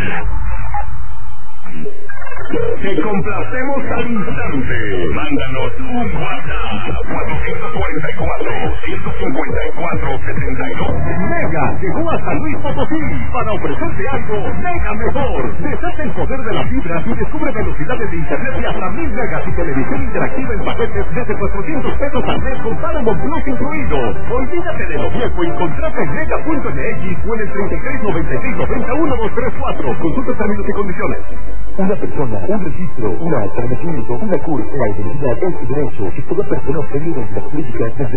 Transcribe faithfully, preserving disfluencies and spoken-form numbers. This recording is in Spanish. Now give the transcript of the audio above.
Te complacemos al instante. Mándanos un WhatsApp cuatrocientos cuarenta y cuatro, ciento cincuenta y cuatro, setenta y dos. Mega llegó a San Luis Potosí para ofrecerte algo mega mejor. Desata el poder de la fibra y descubre velocidades de internet de hasta mil megas y televisión interactiva en paquetes desde cuatrocientos pesos al mes con Paramount Plus incluido. Olvídate de lo viejo y contrata en mega punto m x o en el treinta y tres noventa y seis noventa uno dos tres cuatro. Consulta términos y condiciones. Una persona, un registro, una alternativa, una cura, la identidad es su derecho y toda persona obtenida en las políticas desde